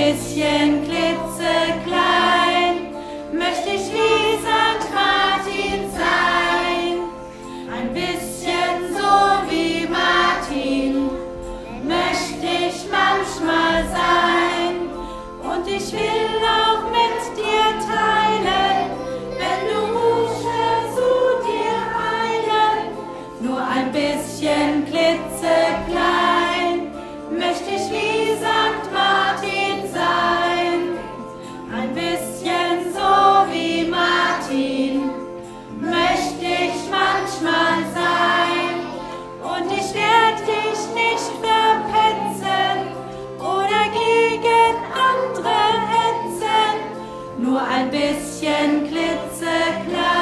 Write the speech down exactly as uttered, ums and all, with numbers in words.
bisschen klitzeklein möchte ich wie Sankt Martin sein. Ein bisschen so wie Martin möchte ich manchmal sein. Und ich will auch mit dir teilen, wenn du Musche zu dir eilen. Nur ein bisschen klitzeklein möchte ich wie Sankt Martin sein. Ein bisschen so wie Martin möchte ich manchmal sein. Und ich werde dich nicht verpetzen oder gegen andere hetzen. Nur ein bisschen klitzeklein